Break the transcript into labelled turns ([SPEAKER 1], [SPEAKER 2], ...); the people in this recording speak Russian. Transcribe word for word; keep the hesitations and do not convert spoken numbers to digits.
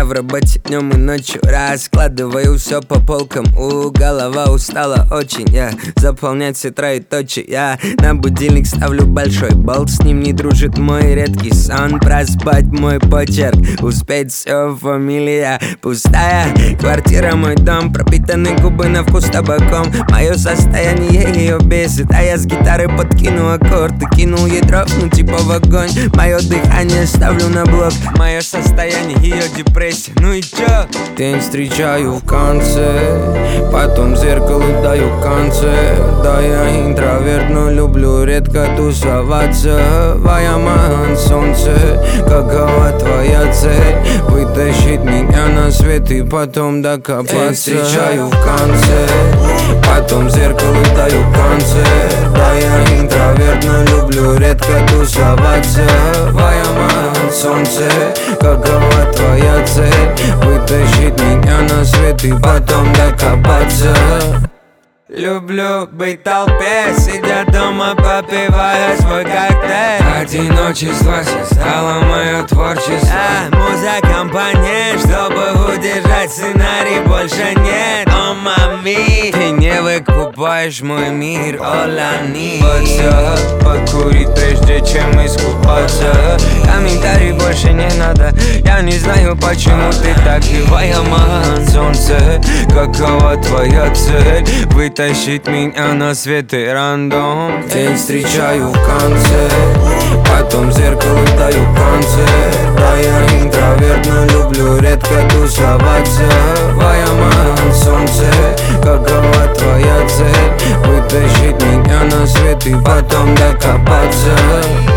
[SPEAKER 1] в работе днем и ночью, раскладываю все по полкам. У голова устала очень, я заполнять все троеточие. Я на будильник ставлю большой болт, с ним не дружит мой редкий сон. Проспать мой почерк, успеть все, фамилия пустая. Квартира мой дом, пропитаны губы на вкус табаком. Мое состояние ее бесит, а я с гитары подкину аккорд и кинул ей дропну типа в огонь. Мое дыхание ставлю на блок, мое состояние ее депрессия. Ну и чё? День встречаю в конце, потом зеркалу даю концерт. Да, я интроверт, но люблю редко тусоваться. Ваяман, солнце, какова твоя цель? Вытащить меня на свет и потом докопаться. День встречаю в конце, потом зеркалу даю концерт. Да, я интроверт, но люблю редко тусоваться. Ваяман, солнце, какова твоя цель? Вытащить меня на свет и потом докопаться. Люблю быть в толпе, сидя дома, попивая свой коктейль. Одиночество стало мое творчество, а муза компания, чтобы удержать сценарий, больше нет. О, мами, ты не выкупаешь мой мир, олани. Покурить прежде чем искупаться. Комментарий больше не надо, я не знаю, почему ты так. Ваяман, солнце, какова твоя цель? Вытащить меня на свет и рандом. День встречаю в конце, потом зеркалу даю концерт. Да, я интроверт, но люблю редко тусоваться. Ваяман, солнце, какова твоя цель? Вытащить меня на свет и потом докопаться.